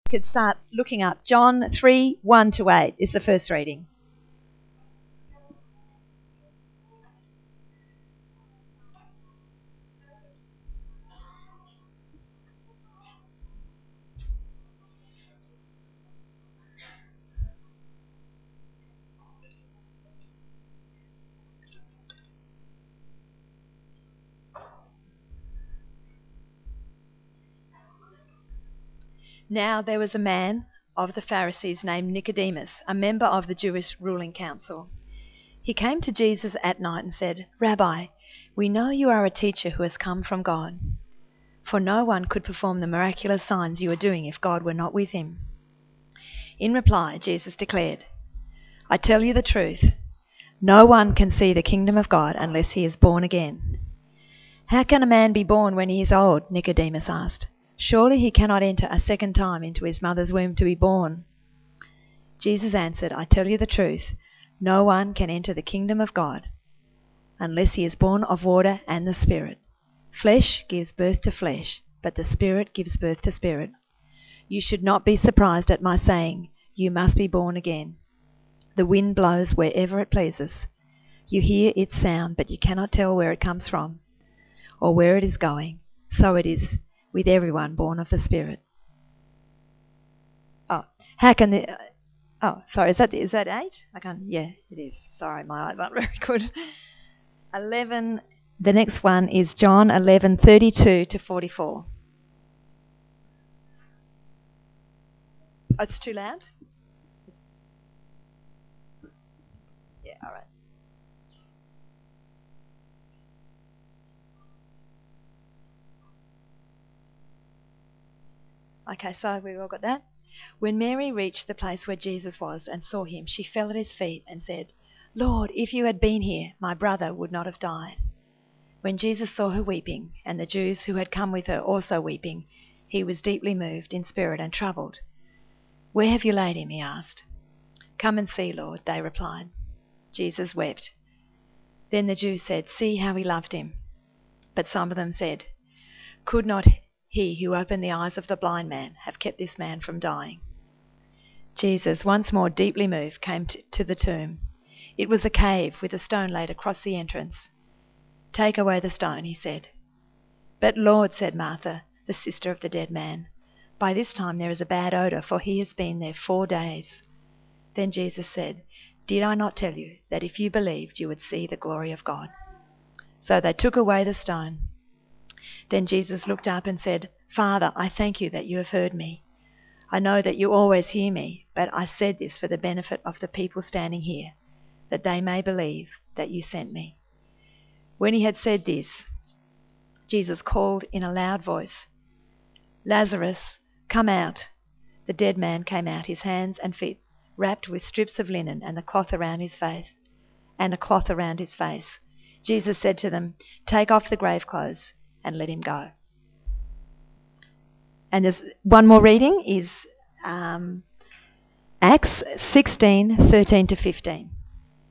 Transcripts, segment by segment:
could start looking up. John 3:1-8 is the first reading. Now there was a man of the Pharisees named Nicodemus, a member of the Jewish ruling council. He came to Jesus at night and said, "Rabbi, we know you are a teacher who has come from God, for no one could perform the miraculous signs you are doing if God were not with him." In reply, Jesus declared, "I tell you the truth, no one can see the kingdom of God unless he is born again." "How can a man be born when he is old?" Nicodemus asked. "Surely he cannot enter a second time into his mother's womb to be born." Jesus answered, "I tell you the truth, no one can enter the kingdom of God unless he is born of water and the Spirit. Flesh gives birth to flesh, but the Spirit gives birth to spirit. You should not be surprised at my saying, 'You must be born again.' The wind blows wherever it pleases. You hear its sound, but you cannot tell where it comes from or where it is going. So it is with everyone born of the Spirit." How can the... sorry, is that 8? I can't... Yeah, it is. Sorry, my eyes aren't very good. 11. The next one is John 11:32-44. Oh, it's too loud? Yeah, all right. Okay, so we've all got that. When Mary reached the place where Jesus was and saw him, she fell at his feet and said, "Lord, if you had been here, my brother would not have died." When Jesus saw her weeping, and the Jews who had come with her also weeping, he was deeply moved in spirit and troubled. "Where have you laid him?" he asked. "Come and see, Lord," they replied. Jesus wept. Then the Jews said, "See how he loved him." But some of them said, "Could not he who opened the eyes of the blind man have kept this man from dying?" Jesus, once more deeply moved, came to the tomb. It was a cave with a stone laid across the entrance. "Take away the stone," he said. "But Lord," said Martha, the sister of the dead man, "by this time there is a bad odour, for he has been there 4 days." Then Jesus said, "Did I not tell you that if you believed you would see the glory of God?" So they took away the stone. Then Jesus looked up and said, "Father, I thank you that you have heard me. I know that you always hear me, but I said this for the benefit of the people standing here, that they may believe that you sent me." When he had said this, Jesus called in a loud voice, "Lazarus, come out." The dead man came out, his hands and feet wrapped with strips of linen and a cloth around his face. Jesus said to them, "Take off the grave clothes and let him go." And there's one more reading is Acts 16:13-15.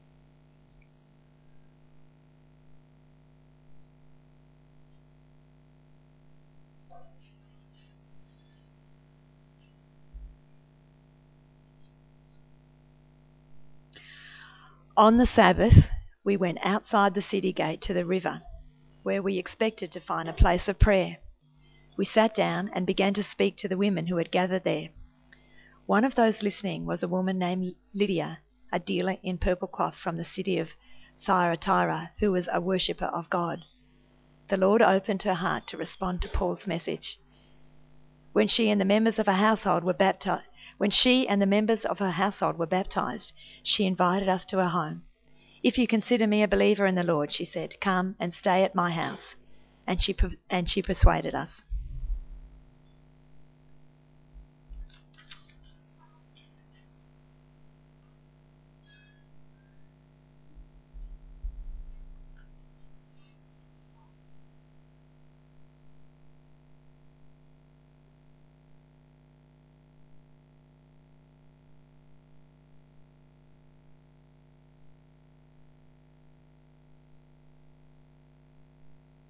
On the Sabbath, we went outside the city gate to the river, where we expected to find a place of prayer. We sat down and began to speak to the women who had gathered there. One of those listening was a woman named Lydia, a dealer in purple cloth from the city of Thyatira, who was a worshipper of God. The Lord opened her heart to respond to Paul's message. When she and the members of her household were baptized, she invited us to her home. "If you consider me a believer in the Lord," she said, "come and stay at my house." And she persuaded us.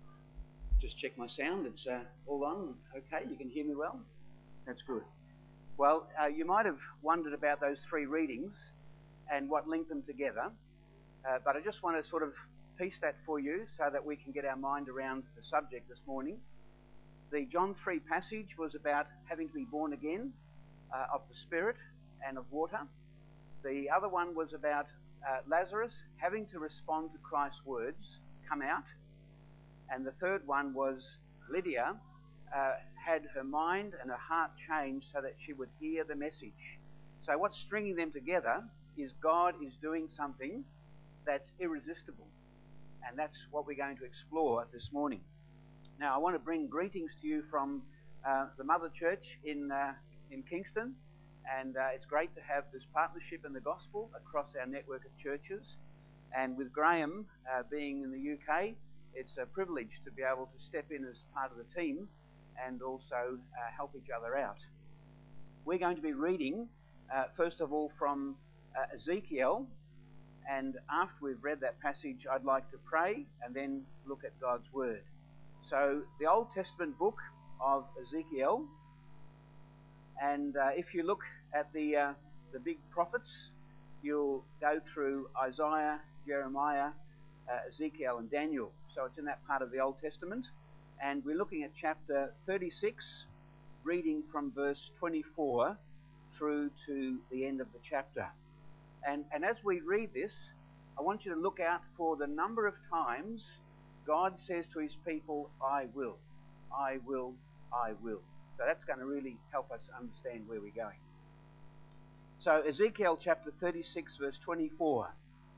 Just check my sound. It's all on. Okay, you can hear me well? That's good. Well, you might have wondered about those three readings and what linked them together, but I just want to sort of piece that for you so that we can get our mind around the subject this morning. The John 3 passage was about having to be born again of the Spirit and of water. The other one was about Lazarus having to respond to Christ's words, come out. And the third one was Lydia had her mind and her heart changed so that she would hear the message. So what's stringing them together is God is doing something that's irresistible. And that's what we're going to explore this morning. Now, I want to bring greetings to you from the Mother Church in Kingston. And it's great to have this partnership in the gospel across our network of churches. And with Graham being in the UK, it's a privilege to be able to step in as part of the team and also help each other out. We're going to be reading, first of all, from Ezekiel. And after we've read that passage, I'd like to pray and then look at God's Word. So, the Old Testament book of Ezekiel. And if you look at the big prophets, you'll go through Isaiah, Jeremiah, Ezekiel and Daniel. So it's in that part of the Old Testament. And we're looking at chapter 36, reading from verse 24 through to the end of the chapter. And as we read this, I want you to look out for the number of times God says to his people, I will, I will, I will. So that's going to really help us understand where we're going. So Ezekiel chapter 36 verse 24.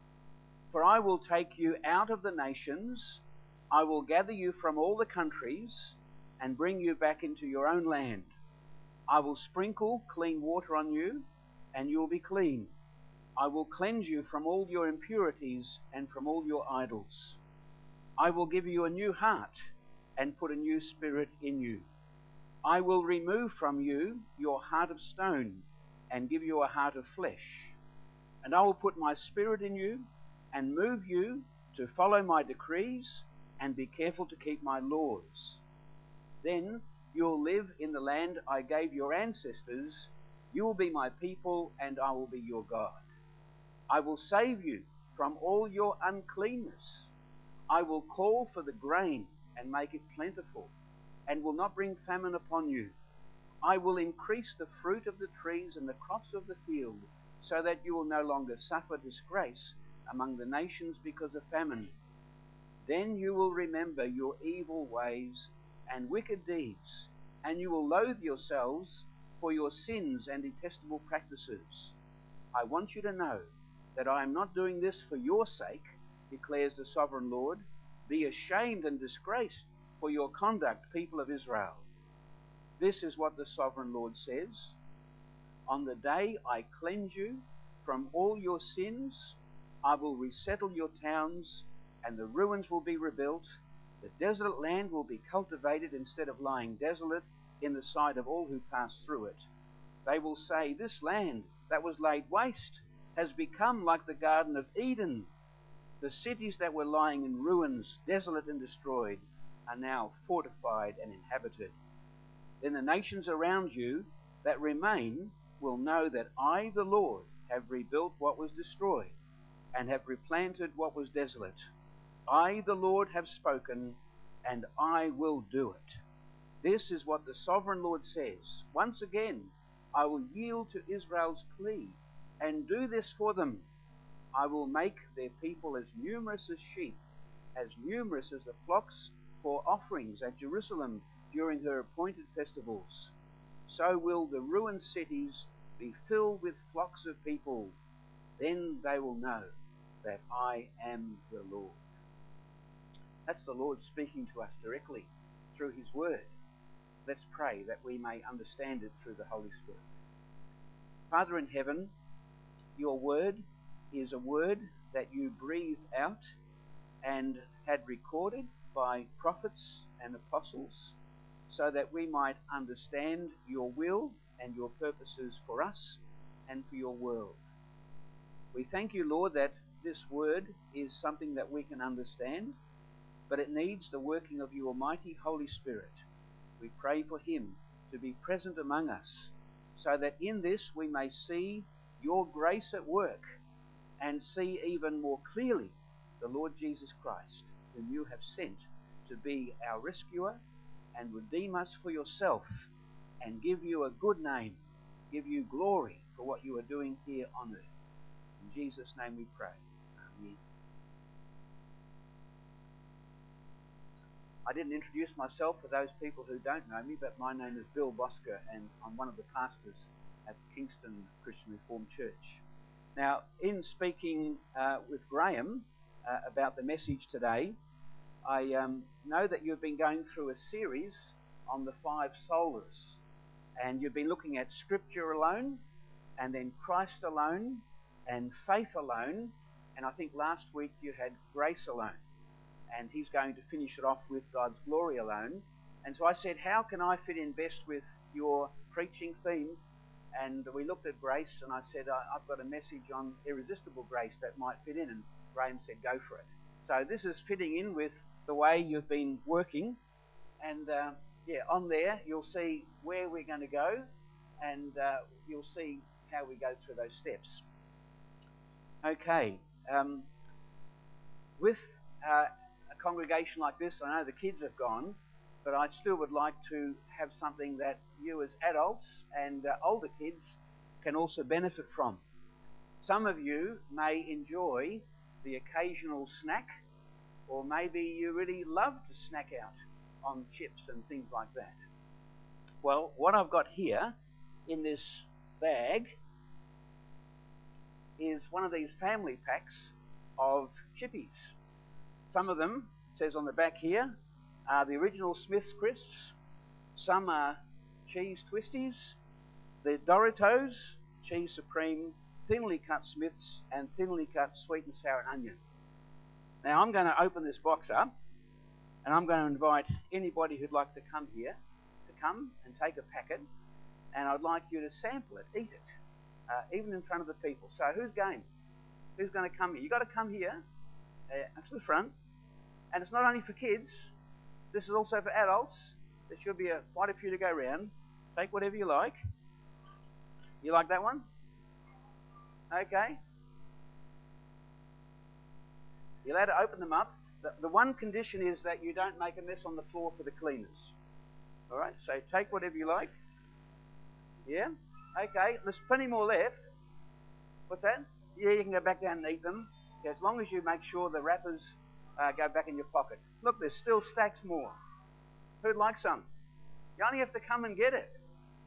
For I will take you out of the nations, I will gather you from all the countries, and bring you back into your own land. I will sprinkle clean water on you, and you will be clean. I will cleanse you from all your impurities and from all your idols. I will give you a new heart, and put a new spirit in you. I will remove from you your heart of stone, and give you a heart of flesh. And I will put my spirit in you, and move you to follow my decrees, and be careful to keep my laws. Then you will live in the land I gave your ancestors. You will be my people, and I will be your God. I will save you from all your uncleanness. I will call for the grain and make it plentiful, and will not bring famine upon you. I will increase the fruit of the trees and the crops of the field, so that you will no longer suffer disgrace among the nations because of famine. Then you will remember your evil ways and wicked deeds, and you will loathe yourselves for your sins and detestable practices. I want you to know that I am not doing this for your sake, declares the sovereign Lord. Be ashamed and disgraced for your conduct, people of Israel. This is what the sovereign Lord says. On the day I cleanse you from all your sins, I will resettle your towns, and the ruins will be rebuilt. The desolate land will be cultivated instead of lying desolate in the sight of all who pass through it. They will say, this land that was laid waste has become like the Garden of Eden. The cities that were lying in ruins, desolate and destroyed, are now fortified and inhabited. Then the nations around you that remain will know that I, the Lord, have rebuilt what was destroyed, and have replanted what was desolate. I, the Lord, have spoken, and I will do it. This is what the sovereign Lord says. Once again, I will yield to Israel's plea, and do this for them. I will make their people as numerous as sheep, as numerous as the flocks for offerings at Jerusalem during her appointed festivals. So will the ruined cities be filled with flocks of people. Then they will know that I am the Lord. That's the Lord speaking to us directly through his word. Let's pray that we may understand it through the Holy Spirit. Father in heaven, your word is a word that you breathed out and had recorded by prophets and apostles, so that we might understand your will and your purposes for us and for your world. We thank you, Lord, that this word is something that we can understand, but it needs the working of your almighty Holy Spirit. We pray for him to be present among us, so that in this we may see your grace at work and see even more clearly the Lord Jesus Christ, whom you have sent to be our rescuer and redeem us for yourself and give you a good name, give you glory for what you are doing here on earth. In Jesus' name we pray. Amen. I didn't introduce myself for those people who don't know me, but my name is Bill Bosker, and I'm one of the pastors at Kingston Christian Reformed Church. Now, in speaking with Graham about the message today, I know that you've been going through a series on the 5 solas, and you've been looking at Scripture alone, and then Christ alone, and faith alone, and I think last week you had grace alone. And he's going to finish it off with God's glory alone. And so I said, how can I fit in best with your preaching theme? And we looked at grace, and I said, I've got a message on irresistible grace that might fit in. And Graham said, go for it. So this is fitting in with the way you've been working. And on there you'll see where we're going to go, and you'll see how we go through those steps. Okay. With a congregation like this, I know the kids have gone, but I still would like to have something that you as adults and older kids can also benefit from. Some of you may enjoy the occasional snack, or maybe you really love to snack out on chips and things like that. Well, what I've got here in this bag is one of these family packs of chippies. Some of them, it says on the back here, are the original Smith's crisps. Some are cheese twisties, the Doritos, cheese supreme, thinly cut Smiths, and thinly cut sweet and sour onion. Now I'm going to open this box up, and I'm going to invite anybody who'd like to come here to come and take a packet, and I'd like you to sample it, eat it, even in front of the people. So who's game? Who's going to come here? You've got to come here up to the front. And it's not only for kids, this is also for adults. There should be quite a few to go around. Take whatever you like. You like that one? Okay. You're allowed to open them up. The one condition is that you don't make a mess on the floor for the cleaners. Alright, so take whatever you like. Yeah? Okay, there's plenty more left. What's that? Yeah, you can go back down and eat them. Yeah, as long as you make sure the wrappers go back in your pocket. Look, there's still stacks more. Who'd like some? You only have to come and get it.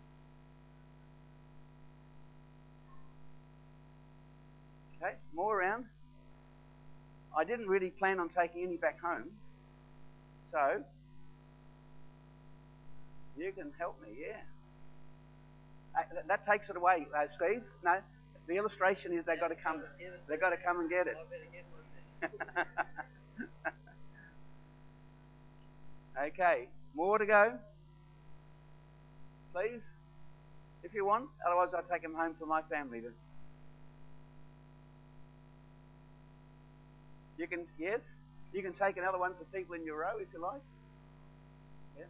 Okay, more around. I didn't really plan on taking any back home. So, you can help me, yeah. That takes it away, Steve. No, the illustration is they've got to come and get it. Okay, more to go. Please, if you want. Otherwise, I'll take them home for my family. You can, yes, you can take another one for people in your row if you like. Yeah.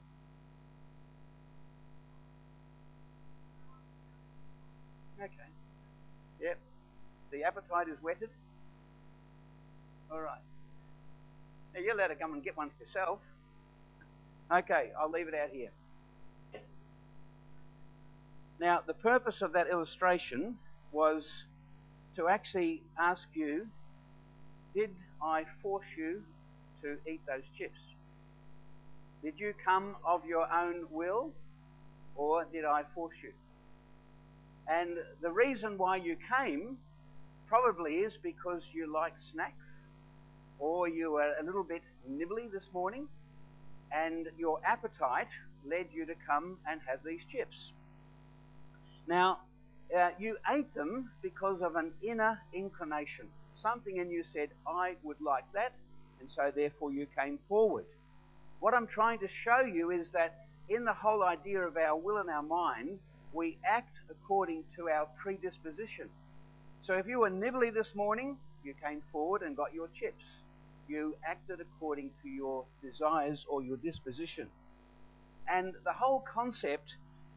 Okay. Yep. The appetite is whetted. All right. Now you're allowed to come and get one for yourself. Okay, I'll leave it out here. Now, the purpose of that illustration was to actually ask you, did I force you to eat those chips? Did you come of your own will, or did I force you? And the reason why you came probably is because you like snacks, or you were a little bit nibbly this morning, and your appetite led you to come and have these chips. Now, you ate them because of an inner inclination. Something in you said, I would like that, and so therefore you came forward. What I'm trying to show you is that in the whole idea of our will and our mind, we act according to our predisposition. So if you were nibbly this morning, you came forward and got your chips. You acted according to your desires or your disposition. And the whole concept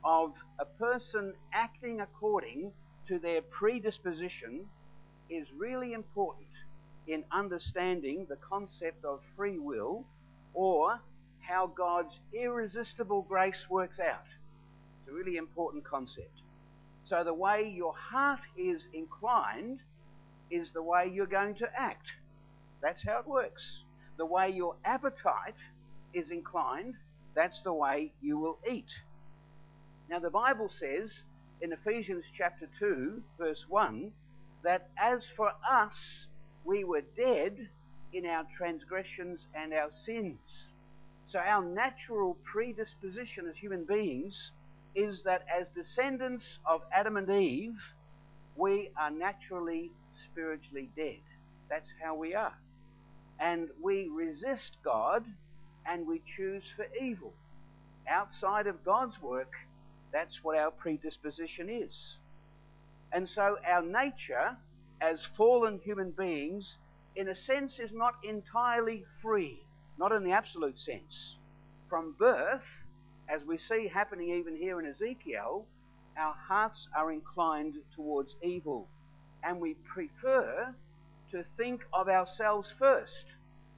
of a person acting according to their predisposition is really important in understanding the concept of free will, or how God's irresistible grace works out. It's a really important concept. So the way your heart is inclined is the way you're going to act. That's how it works. The way your appetite is inclined, that's the way you will eat. Now the Bible says in Ephesians chapter 2, verse 1, that as for us, we were dead in our transgressions and our sins. So our natural predisposition as human beings is that as descendants of Adam and Eve, we are naturally spiritually dead. That's how we are. And we resist God and we choose for evil. Outside of God's work, that's what our predisposition is. And so our nature as fallen human beings, in a sense, is not entirely free, not in the absolute sense. From birth, as we see happening even here in Ezekiel, our hearts are inclined towards evil, and we prefer to think of ourselves first.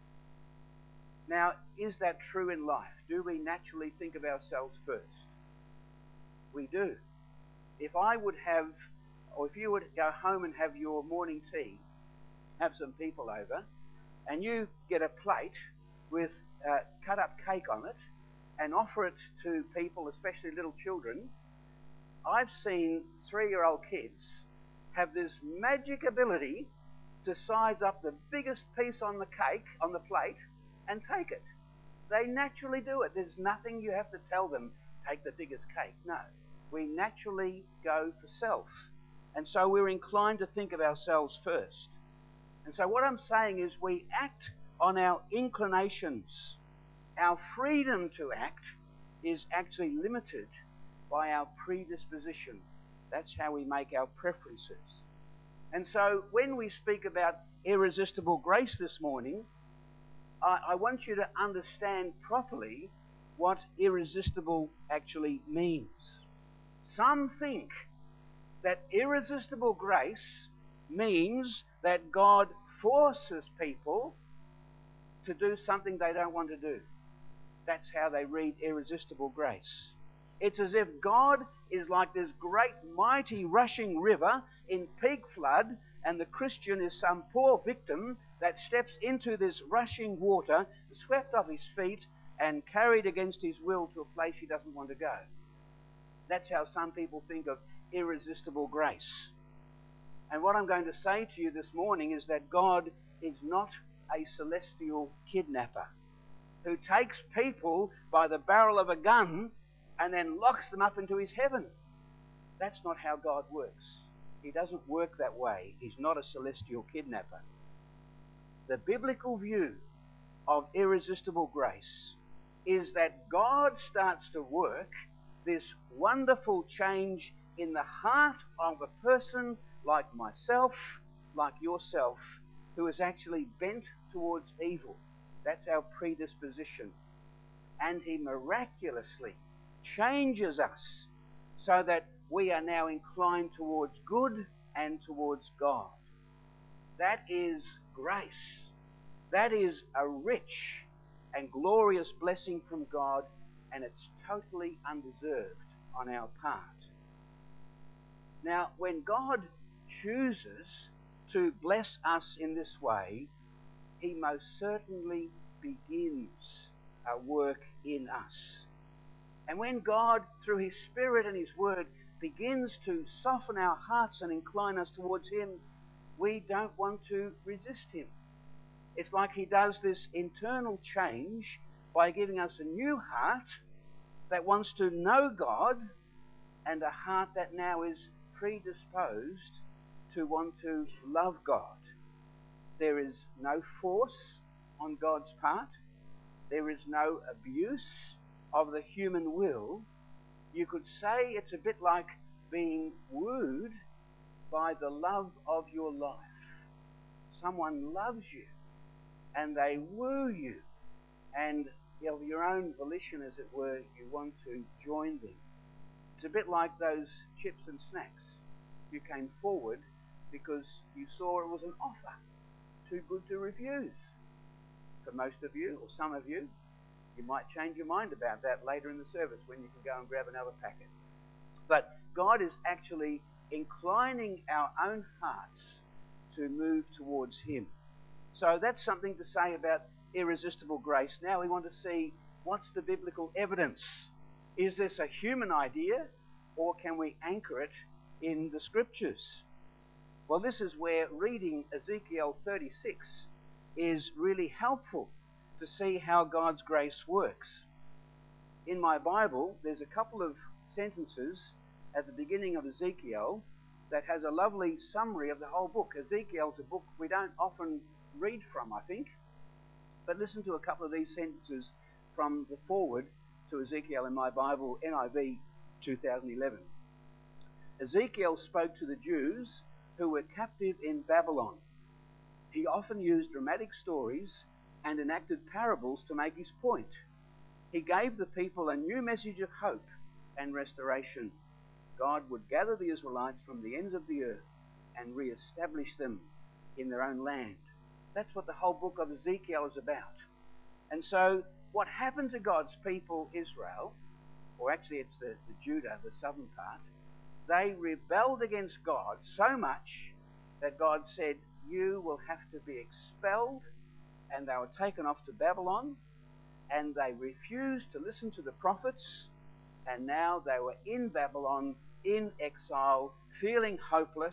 Now, is that true in life? Do we naturally think of ourselves first? We do. If I would have, or if you would go home and have your morning tea, have some people over, and you get a plate with cut up cake on it and offer it to people, especially little children, I've seen 3-year-old kids have this magic ability to size up the biggest piece on the cake, on the plate, and take it. They naturally do it. There's nothing you have to tell them, take the biggest cake. No. We naturally go for self. And so we're inclined to think of ourselves first. And so what I'm saying is we act on our inclinations. Our freedom to act is actually limited by our predisposition. That's how we make our preferences. And so when we speak about irresistible grace this morning, I want you to understand properly what irresistible actually means. Some think that irresistible grace means that God forces people to do something they don't want to do. That's how they read irresistible grace. It's as if God is like this great mighty rushing river in peak flood, and the Christian is some poor victim that steps into this rushing water, swept off his feet and carried against his will to a place he doesn't want to go. That's how some people think of irresistible grace. And what I'm going to say to you this morning is that God is not a celestial kidnapper who takes people by the barrel of a gun and then locks them up into his heaven. That's not how God works. He doesn't work that way. He's not a celestial kidnapper. The biblical view of irresistible grace is that God starts to work this wonderful change in the heart of a person like myself, like yourself, who is actually bent towards evil. That's our predisposition. And He miraculously changes us so that we are now inclined towards good and towards God. That is grace. That is a rich and glorious blessing from God, and it's totally undeserved on our part. Now, when God chooses to bless us in this way, He most certainly begins a work in us. And when God, through His Spirit and His Word, begins to soften our hearts and incline us towards Him, we don't want to resist Him. It's like He does this internal change by giving us a new heart that wants to know God, and a heart that now is predisposed to want to love God. There is no force on God's part. There is no abuse of the human will. You could say it's a bit like being wooed by the love of your life. Someone loves you and they woo you, and of your own volition, as it were, you want to join them. It's a bit like those chips and snacks. You came forward because you saw it was an offer, too good to refuse. For most of you, or some of you, you might change your mind about that later in the service when you can go and grab another packet. But God is actually inclining our own hearts to move towards Him. So that's something to say about irresistible grace. Now we want to see, what's the biblical evidence? Is this a human idea, or can we anchor it in the Scriptures? Well, this is where reading Ezekiel 36 is really helpful to see how God's grace works. In my Bible, there's a couple of sentences at the beginning of Ezekiel that has a lovely summary of the whole book. Ezekiel's a book we don't often read from, I think. But listen to a couple of these sentences from the foreword to Ezekiel in my Bible, NIV 2011. Ezekiel spoke to the Jews who were captive in Babylon. He often used dramatic stories and enacted parables to make his point. He gave the people a new message of hope and restoration. God would gather the Israelites from the ends of the earth and re-establish them in their own land. That's what the whole book of Ezekiel is about. And so what happened to God's people, Israel, or actually it's the Judah, the southern part, they rebelled against God so much that God said, you will have to be expelled, and they were taken off to Babylon, and they refused to listen to the prophets, and now they were in Babylon, in exile, feeling hopeless,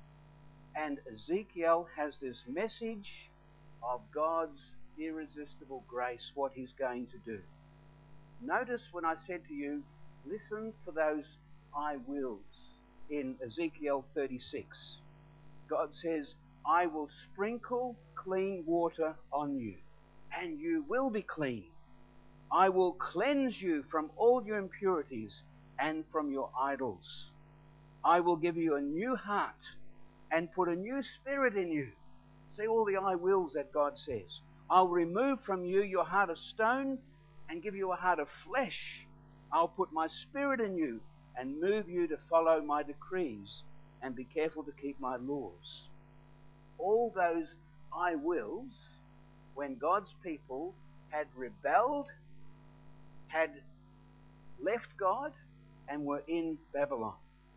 and Ezekiel has this message of God's irresistible grace, what He's going to do. Notice when I said to you, listen for those I wills in Ezekiel 36. God says, I will sprinkle clean water on you, and you will be clean. I will cleanse you from all your impurities and from your idols. I will give you a new heart and put a new spirit in you. See all the I wills that God says. I'll remove from you your heart of stone and give you a heart of flesh. I'll put my spirit in you and move you to follow my decrees and be careful to keep my laws. All those I wills, when God's people had rebelled, had left God, and were in Babylon.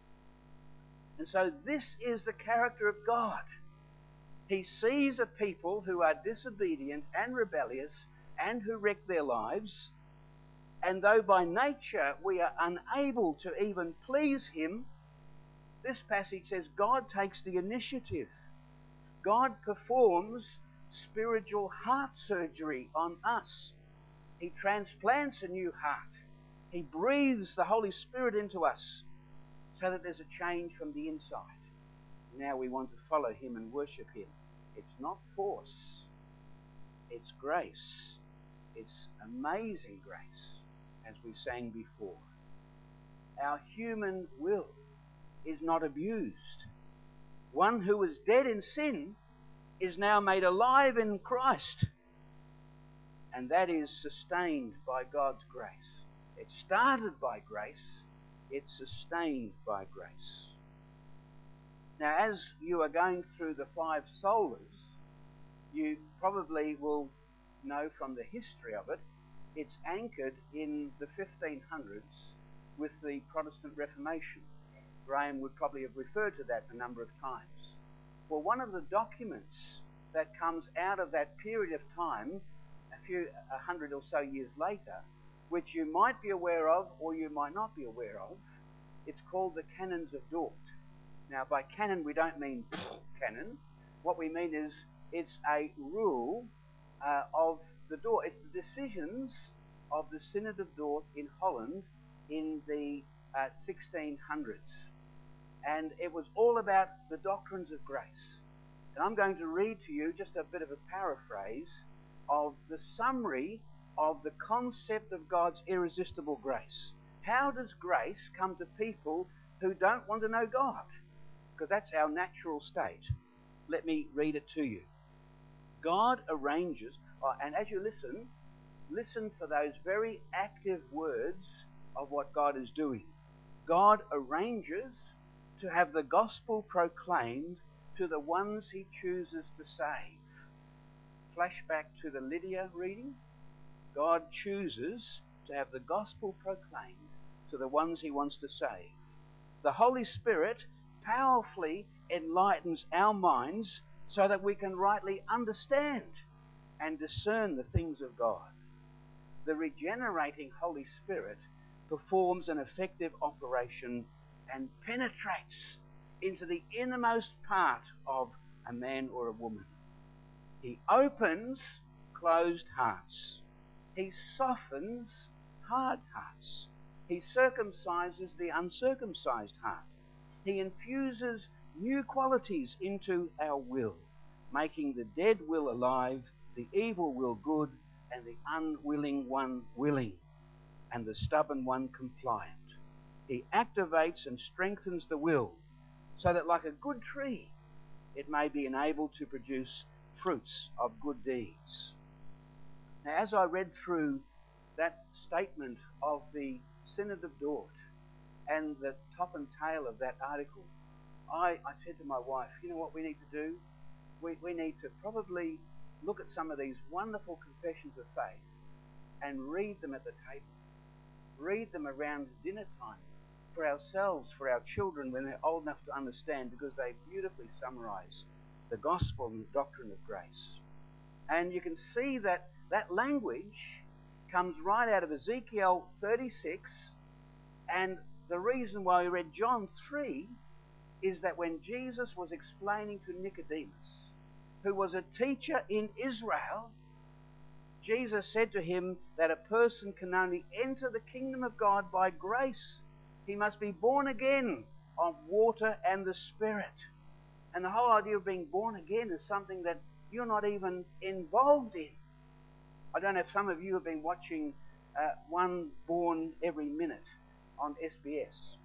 And so this is the character of God. He sees a people who are disobedient and rebellious and who wreck their lives, and though by nature we are unable to even please Him, this passage says God takes the initiative. God performs spiritual heart surgery on us. He transplants a new heart. He breathes the Holy Spirit into us so that there's a change from the inside. Now we want to follow Him and worship Him. It's not force. It's grace. It's amazing grace, as we sang before. Our human will is not abused. One who was dead in sin is now made alive in Christ. And that is sustained by God's grace. It started by grace. It's sustained by grace. Now, as you are going through the 5 solas, you probably will know from the history of it, it's anchored in the 1500s with the Protestant Reformation. Graham would probably have referred to that a number of times. Well, one of the documents that comes out of that period of time, a hundred or so years later, which you might be aware of or you might not be aware of, it's called the Canons of Dort. Now, by canon, we don't mean canon. What we mean is it's a rule of the Dort. It's the decisions of the Synod of Dort in Holland in the 1600s. And it was all about the doctrines of grace. And I'm going to read to you just a bit of a paraphrase of the summary of the concept of God's irresistible grace. How does grace come to people who don't want to know God? Because that's our natural state. Let me read it to you. God arranges, and as you listen for those very active words of what God is doing. God arranges to have the gospel proclaimed to the ones he chooses to save. Flashback to the Lydia reading. God chooses to have the gospel proclaimed to the ones he wants to save. The Holy Spirit powerfully enlightens our minds so that we can rightly understand and discern the things of God. The regenerating Holy Spirit performs an effective operation and penetrates into the innermost part of a man or a woman. He opens closed hearts. He softens hard hearts. He circumcises the uncircumcised heart. He infuses new qualities into our will, making the dead will alive, the evil will good, and the unwilling one willing, and the stubborn one compliant. He activates and strengthens the will, so that like a good tree, it may be enabled to produce fruits of good deeds. Now, as I read through that statement of the Synod of Dort and the top and tail of that article, I said to my wife, you know what we need to do? We need to probably look at some of these wonderful confessions of faith and read them at the table. Read them around dinner time for ourselves, for our children when they're old enough to understand, because they beautifully summarize the gospel and the doctrine of grace. And you can see that that language comes right out of Ezekiel 36, and the reason why we read John 3 is that when Jesus was explaining to Nicodemus, who was a teacher in Israel, Jesus said to him that a person can only enter the kingdom of God by grace. He must be born again of water and the Spirit. And the whole idea of being born again is something that you're not even involved in. I don't know if some of you have been watching One Born Every Minute on SBS.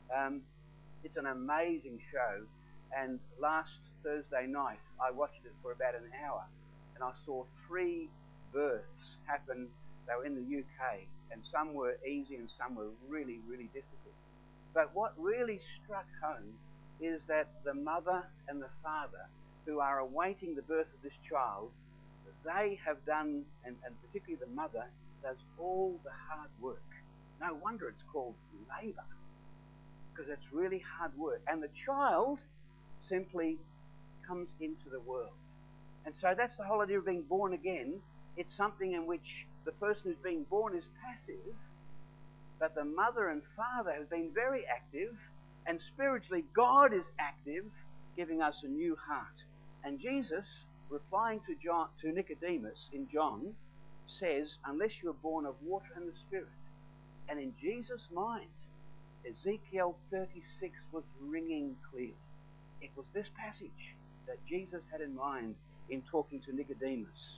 It's an amazing show, and last Thursday night I watched it for about an hour, and I saw 3 births happen. They were in the UK, and some were easy and some were really, really difficult. But what really struck home is that the mother and the father who are awaiting the birth of this child, they have done, and particularly the mother, does all the hard work. No wonder it's called labour, because it's really hard work. And the child simply comes into the world. And so that's the whole idea of being born again. It's something in which the person who's being born is passive, but the mother and father have been very active, and spiritually God is active, giving us a new heart. And Jesus, replying to Nicodemus in John, says, unless you are born of water and the Spirit. And in Jesus' mind, Ezekiel 36 was ringing clearly. It was this passage that Jesus had in mind in talking to Nicodemus.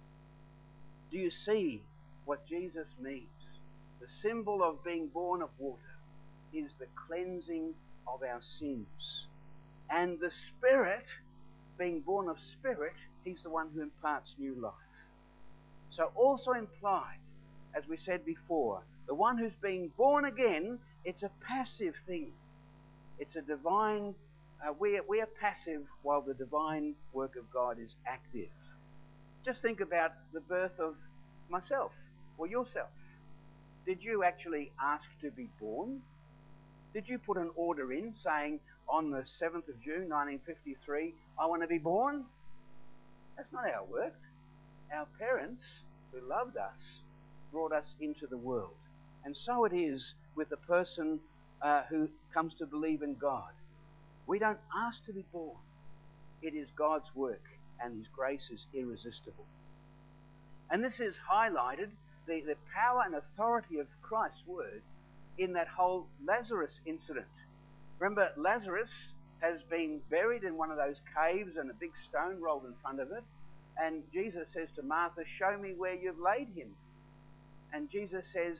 Do you see what Jesus means? The symbol of being born of water is the cleansing of our sins. And the Spirit, being born of Spirit, he's the one who imparts new life. So also implied, as we said before, the one who's being born again, it's a passive thing. It's a divine, we are passive while the divine work of God is active. Just think about the birth of myself or yourself. Did you actually ask to be born? Did you put an order in saying, on the 7th of June 1953, I want to be born? That's not how it worked. Our parents, who loved us, brought us into the world. And so it is with the person who comes to believe in God. We don't ask to be born. It is God's work, and his grace is irresistible. And this is highlighted, the power and authority of Christ's word, in that whole Lazarus incident. Remember, Lazarus has been buried in one of those caves and a big stone rolled in front of it. And Jesus says to Martha, show me where you've laid him. And Jesus says,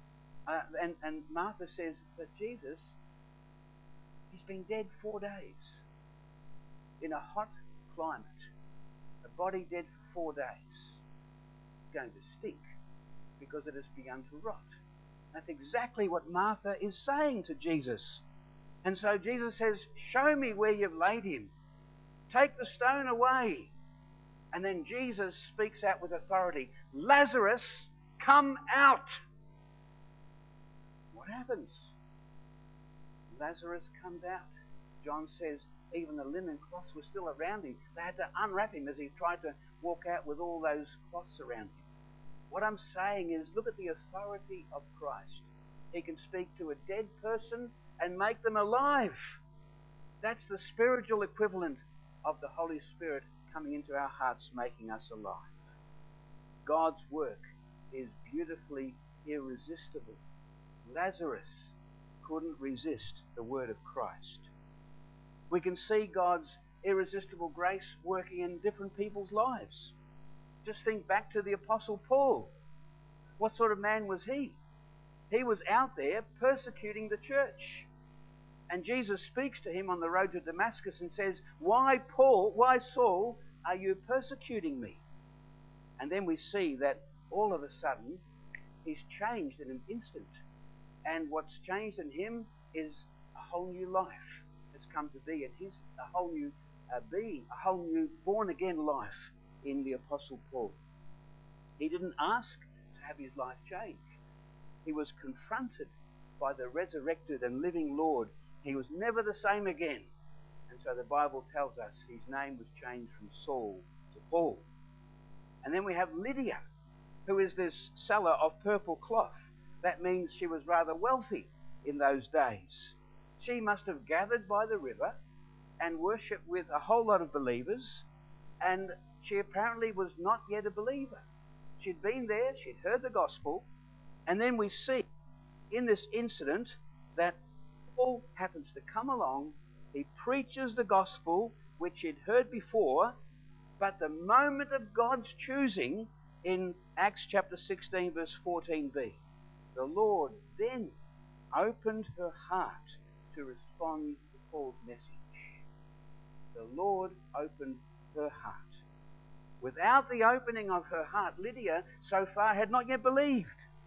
and Martha says, but Jesus, he's been dead 4 days in a hot climate. A body dead for 4 days. It's going to stink because it has begun to rot. That's exactly what Martha is saying to Jesus. And so Jesus says, show me where you've laid him. Take the stone away. And then Jesus speaks out with authority, Lazarus, come out. What happens? Lazarus comes out. John says even the linen cloths were still around him. They had to unwrap him as he tried to walk out with all those cloths around him. What I'm saying is, look at the authority of Christ. He can speak to a dead person and make them alive. That's the spiritual equivalent of the Holy Spirit coming into our hearts, making us alive. God's work is beautifully irresistible. Lazarus couldn't resist the word of Christ. We can see God's irresistible grace working in different people's lives. Just think back to the Apostle Paul. What sort of man was he? He was out there persecuting the church. And Jesus speaks to him on the road to Damascus and says, why Saul, are you persecuting me? And then we see that all of a sudden he's changed in an instant. And what's changed in him is a whole new life has come to be in his, a whole new being, a whole new born-again life in the Apostle Paul. He didn't ask to have his life changed. He was confronted by the resurrected and living Lord. He was never the same again. And so the Bible tells us his name was changed from Saul to Paul. And then we have Lydia, who is this seller of purple cloth. That means she was rather wealthy in those days. She must have gathered by the river and worshipped with a whole lot of believers, and she apparently was not yet a believer. She'd been there, she'd heard the gospel, and then we see in this incident that Paul happens to come along. He preaches the gospel, which he'd heard before, but the moment of God's choosing in Acts chapter 16 verse 14b, the Lord then opened her heart to respond to Paul's message. The Lord opened her heart. Without the opening of her heart, Lydia so far had not yet believed.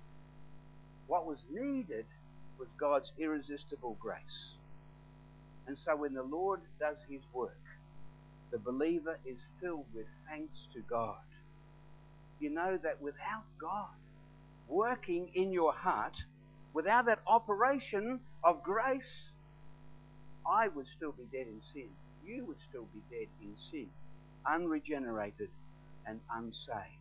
What was needed was God's irresistible grace. And so when the Lord does his work, the believer is filled with thanks to God. You know that without God working in your heart, without that operation of grace, I would still be dead in sin. You would still be dead in sin, unregenerated and unsaved.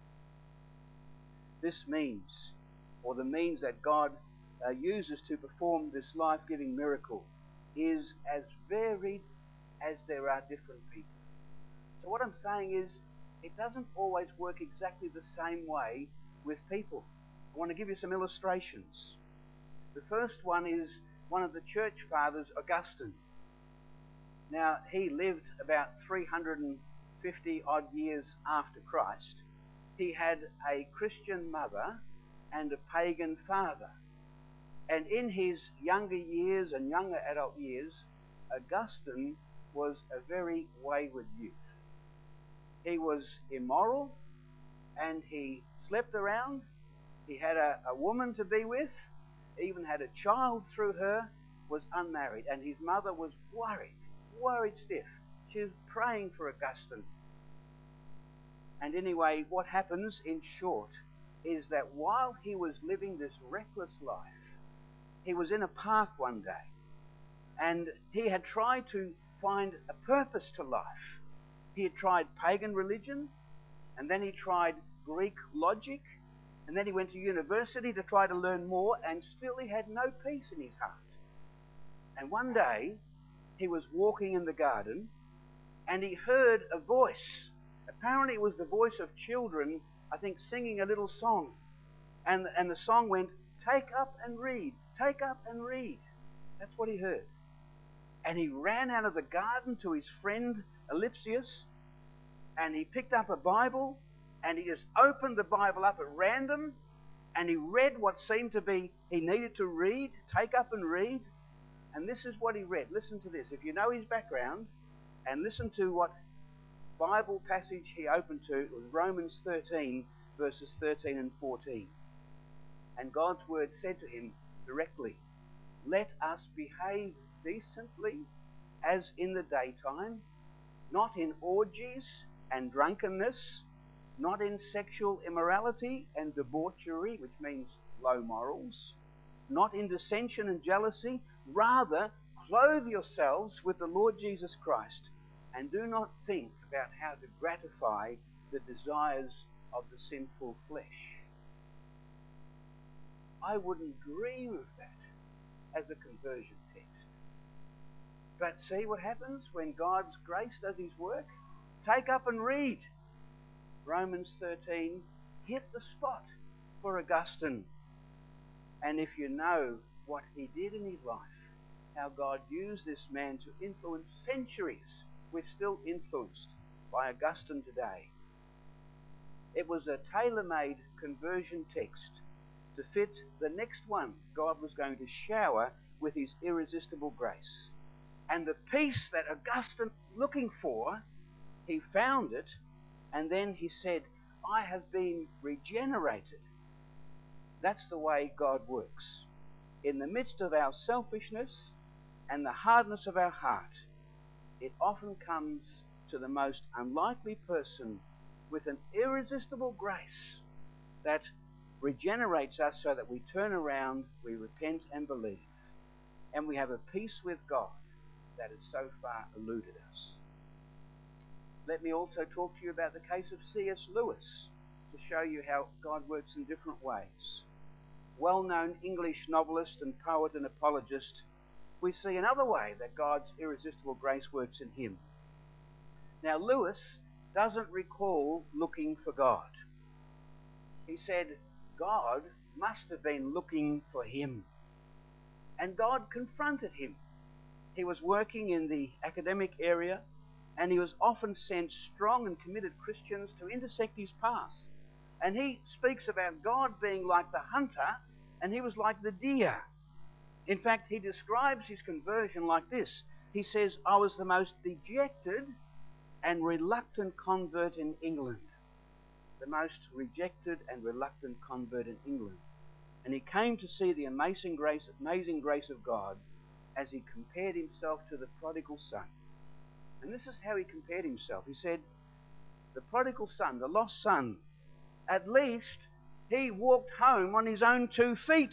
This means, or the means that God uses to perform this life-giving miracle, is as varied as there are different people. So what I'm saying is, it doesn't always work exactly the same way with people. I want to give you some illustrations. The first one is one of the church fathers, Augustine. Now, he lived about 350 odd years after Christ. He had a Christian mother and a pagan father. And in his younger years and younger adult years, Augustine was a very wayward youth. He was immoral and he slept around. He had a woman to be with, even had a child through her, was unmarried. And his mother was worried stiff. She was praying for Augustine. And anyway, what happens in short is that while he was living this reckless life, he was in a park one day and he had tried to find a purpose to life. He had tried pagan religion, and then he tried Greek logic, and then he went to university to try to learn more, and still he had no peace in his heart. And one day he was walking in the garden and he heard a voice. Apparently it was the voice of children, I think, singing a little song. And the song went, "Take up and read, take up and read." That's what he heard. And he ran out of the garden to his friend Ellipsius, and he picked up a Bible, and he just opened the Bible up at random, and he read what seemed to be he needed to read, take up and read. And this is what he read. Listen to this. If you know his background, and listen to what Bible passage he opened to, it was Romans 13, verses 13 and 14. And God's word said to him directly, "Let us behave decently as in the daytime, not in orgies and drunkenness, not in sexual immorality and debauchery," which means low morals, "not in dissension and jealousy. Rather, clothe yourselves with the Lord Jesus Christ, and do not think about how to gratify the desires of the sinful flesh." I wouldn't dream of that as a conversion text. But see what happens when God's grace does his work? Take up and read. Romans 13 hit the spot for Augustine. And if you know what he did in his life, how God used this man to influence centuries, we're still influenced by Augustine today. It was a tailor-made conversion text to fit the next one God was going to shower with his irresistible grace. And the peace that Augustine was looking for, he found it, and then he said, "I have been regenerated." That's the way God works. In the midst of our selfishness and the hardness of our heart, it often comes to the most unlikely person with an irresistible grace that regenerates us so that we turn around, we repent and believe, and we have a peace with God that has so far eluded us. Let me also talk to you about the case of C.S. Lewis to show you how God works in different ways. Well-known English novelist and poet and apologist, we see another way that God's irresistible grace works in him. Now, Lewis doesn't recall looking for God. He said God must have been looking for him. And God confronted him. He was working in the academic area, and he was often sent strong and committed Christians to intersect his path. And he speaks about God being like the hunter, and he was like the deer. In fact, he describes his conversion like this. He says, "I was the most dejected and reluctant convert in England." The most rejected and reluctant convert in England. And he came to see the amazing grace of God as he compared himself to the prodigal son. And this is how he compared himself. He said, the prodigal son, the lost son, at least he walked home on his own 2 feet.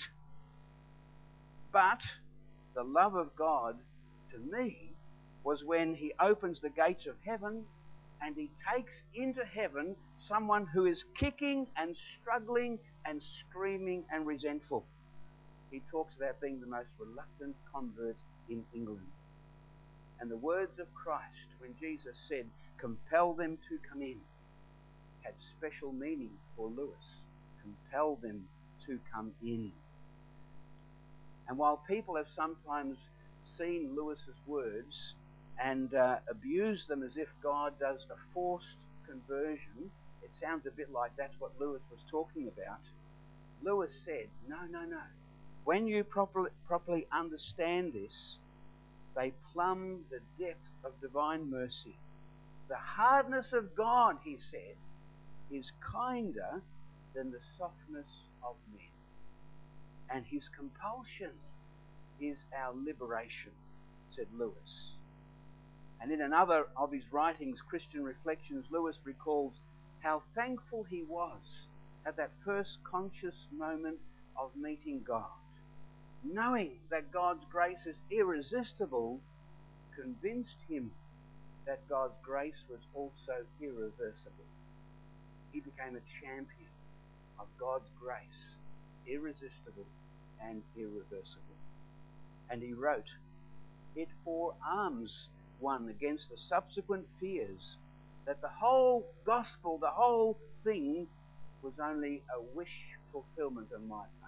But the love of God to me was when he opens the gates of heaven and he takes into heaven someone who is kicking and struggling and screaming and resentful. He talks about being the most reluctant convert in England. And the words of Christ, when Jesus said, "Compel them to come in," had special meaning for Lewis. Compel them to come in. And while people have sometimes seen Lewis's words and abused them as if God does a forced conversion, it sounds a bit like that's what Lewis was talking about. Lewis said, no. When you properly understand this, they plumb the depth of divine mercy. The hardness of God, he said, is kinder than the softness of men. And his compulsion is our liberation, said Lewis. And in another of his writings, Christian Reflections, Lewis recalls how thankful he was at that first conscious moment of meeting God. Knowing that God's grace is irresistible convinced him that God's grace was also irreversible. He became a champion of God's grace, irresistible and irreversible. And he wrote, "It forearms one against the subsequent fears that the whole gospel, the whole thing, was only a wish fulfillment on my part."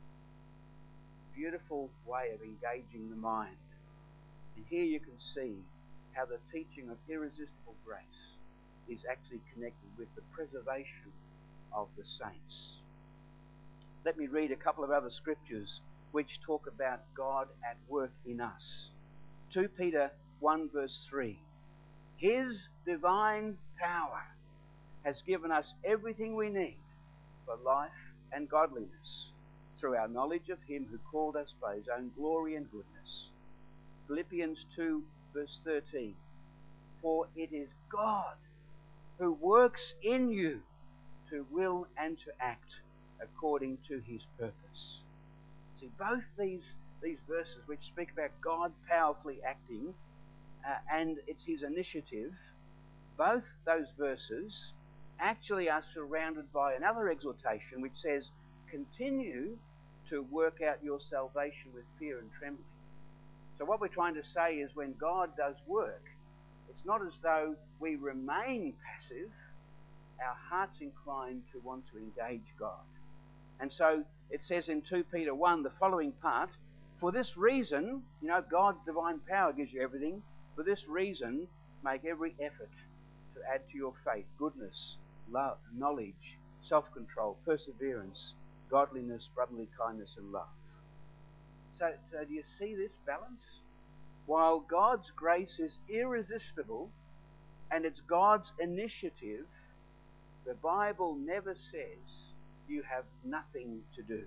Beautiful way of engaging the mind. And here you can see how the teaching of irresistible grace is actually connected with the preservation of the saints. Let me read a couple of other scriptures which talk about God at work in us. 2 Peter 1 verse 3. His divine power has given us everything we need for life and godliness through our knowledge of him who called us by his own glory and goodness. Philippians 2 verse 13. For it is God who works in you to will and to act according to his purpose. See, both these verses which speak about God powerfully acting and it's his initiative, both those verses actually are surrounded by another exhortation which says, continue to work out your salvation with fear and trembling. So what we're trying to say is when God does work, it's not as though we remain passive. Our heart's inclined to want to engage God. And so it says in 2 Peter 1, the following part, for this reason, God's divine power gives you everything. For this reason, make every effort to add to your faith goodness, love, knowledge, self-control, perseverance, godliness, brotherly kindness, and love. So do you see this balance? While God's grace is irresistible and it's God's initiative, the Bible never says you have nothing to do.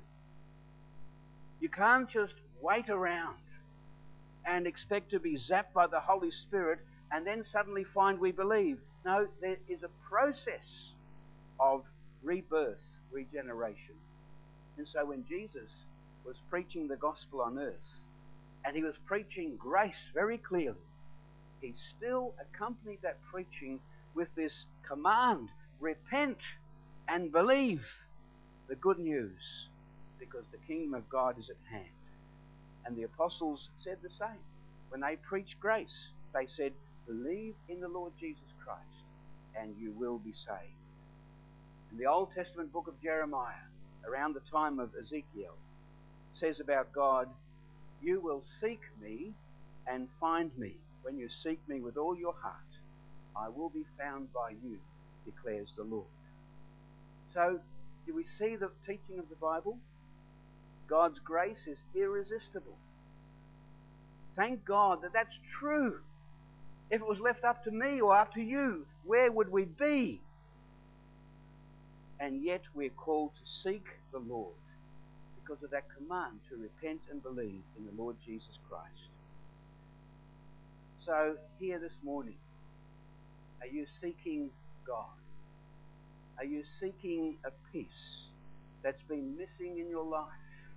You can't just wait around and expect to be zapped by the Holy Spirit and then suddenly find we believe. No, there is a process of rebirth, regeneration. And so when Jesus was preaching the gospel on earth, and he was preaching grace very clearly, he still accompanied that preaching with this command, repent and believe the good news, because the kingdom of God is at hand. And the apostles said the same. When they preached grace, they said, believe in the Lord Jesus Christ, and you will be saved. In the Old Testament book of Jeremiah, around the time of Ezekiel, says about God, you will seek me and find me. When you seek me with all your heart, I will be found by you, declares the Lord. So, do we see the teaching of the Bible? God's grace is irresistible. Thank God that that's true. If it was left up to me or up to you, where would we be? And yet we're called to seek the Lord because of that command to repent and believe in the Lord Jesus Christ. So here this morning, are you seeking God? Are you seeking a peace that's been missing in your life?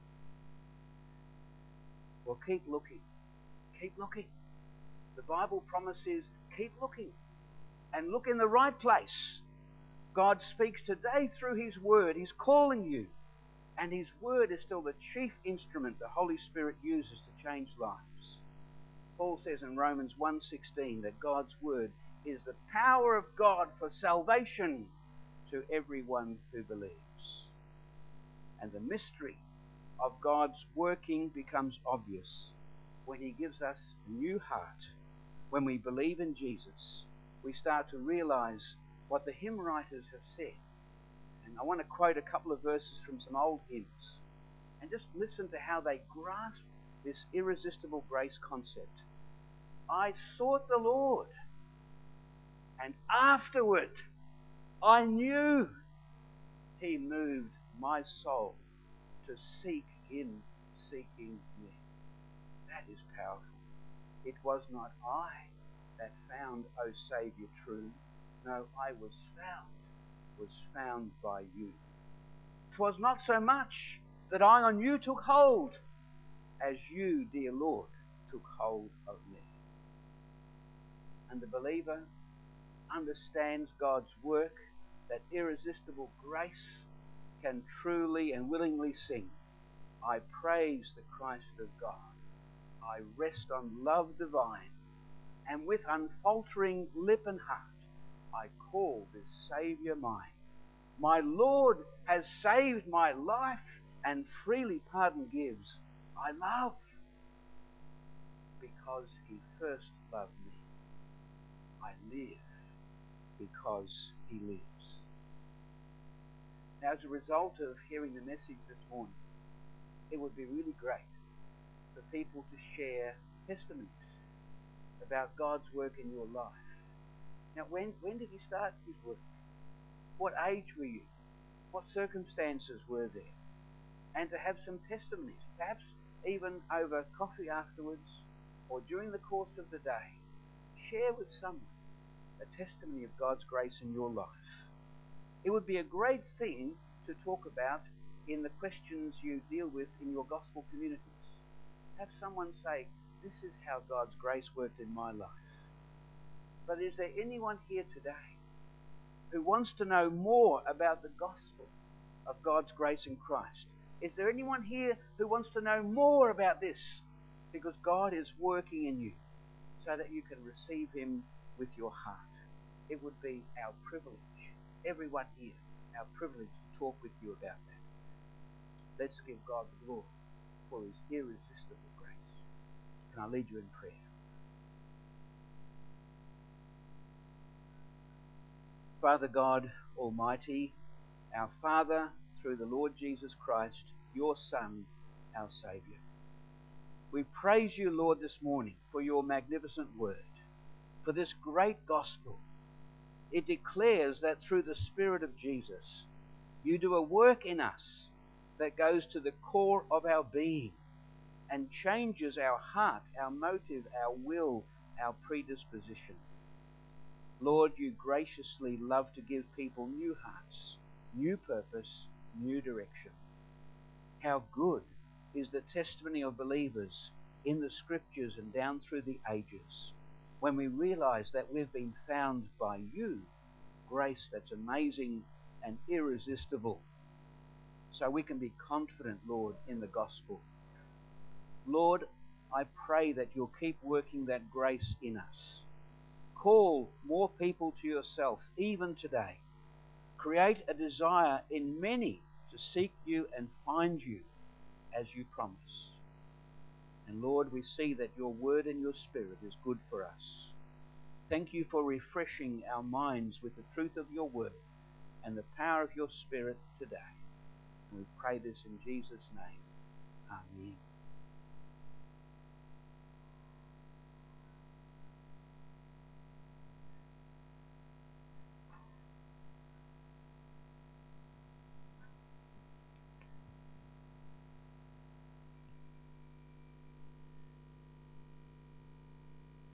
Well, keep looking. Keep looking. The Bible promises keep looking and look in the right place. God speaks today through his word. He's calling you. And his word is still the chief instrument the Holy Spirit uses to change lives. Paul says in Romans 1:16 that God's word is the power of God for salvation to everyone who believes. And the mystery of God's working becomes obvious when he gives us a new heart. When we believe in Jesus, we start to realize what the hymn writers have said. And I want to quote a couple of verses from some old hymns and just listen to how they grasp this irresistible grace concept. I sought the Lord, and afterward I knew he moved my soul to seek him, seeking me. That is powerful. It was not I that found, O Saviour, true. No, I was found by you. 'Twas not so much that I on you took hold, as you, dear Lord, took hold of me. And the believer understands God's work, that irresistible grace, can truly and willingly sing, I praise the Christ of God. I rest on love divine, and with unfaltering lip and heart, I call this Saviour mine. My Lord has saved my life, and freely pardon gives. I love, because he first loved me. I live, because he lives. Now, as a result of hearing the message this morning, it would be really great for people to share testimonies about God's work in your life. Now, when did he start his work? What age were you? What circumstances were there? and to have some testimonies, perhaps even over coffee afterwards or during the course of the day. Share with someone a testimony of God's grace in your life. It would be a great thing to talk about in the questions you deal with in your gospel communities. Have someone say, this is how God's grace worked in my life. But is there anyone here today who wants to know more about the gospel of God's grace in Christ? Is there anyone here who wants to know more about this? Because God is working in you so that you can receive him with your heart. It would be our privilege, everyone here, our privilege to talk with you about that. Let's give God the glory for his irresistible grace. Can I lead you in prayer? Father God Almighty, our Father, through the Lord Jesus Christ, your Son, our Saviour. We praise you, Lord, this morning for your magnificent word, for this great gospel. It declares that through the Spirit of Jesus, you do a work in us that goes to the core of our being and changes our heart, our motive, our will, our predisposition. Lord, you graciously love to give people new hearts, new purpose, new direction. How good is the testimony of believers in the Scriptures and down through the ages when we realize that we've been found by you, grace that's amazing and irresistible, so we can be confident, Lord, in the gospel. Lord, I pray that you'll keep working that grace in us. Call more people to yourself, even today. Create a desire in many to seek you and find you as you promise. And Lord, we see that your word and your Spirit is good for us. Thank you for refreshing our minds with the truth of your word and the power of your Spirit today. And we pray this in Jesus' name. Amen.